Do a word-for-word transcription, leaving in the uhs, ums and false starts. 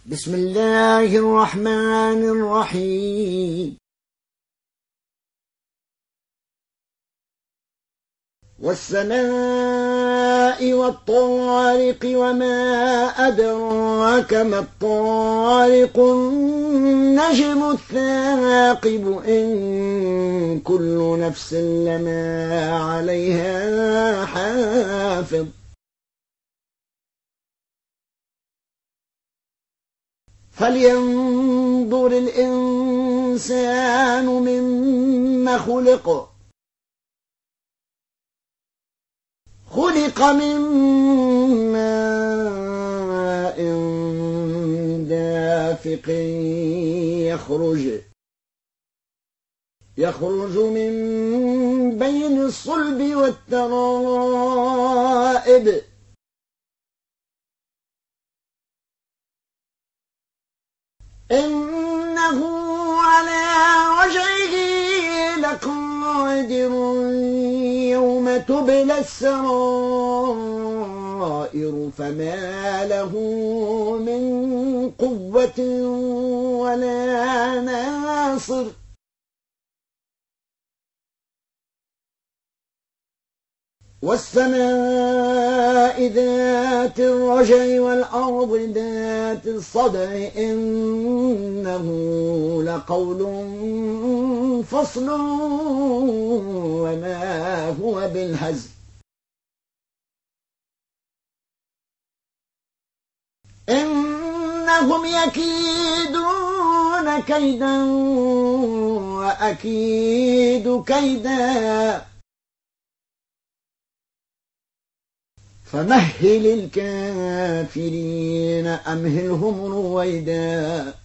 بسم الله الرحمن الرحيم. والسماء والطارق وما أدراك ما الطارق النجم الثاقب إن كل نفس لما عليها حافظ فلينظر الإنسان مما خلق خلق من ماء دافق يخرج يخرج من بين الصلب والترائب إنه على وجهه لقادر يوم تبلى السرائر فما له من قوة ولا ناصر والسماء ذات الرجع والأرض ذات الصدع إنه لقول فصل وما هو بالهزل إنهم يكيدون كيدا وأكيد كيدا فمهل الكافرين أمهلهم رويدا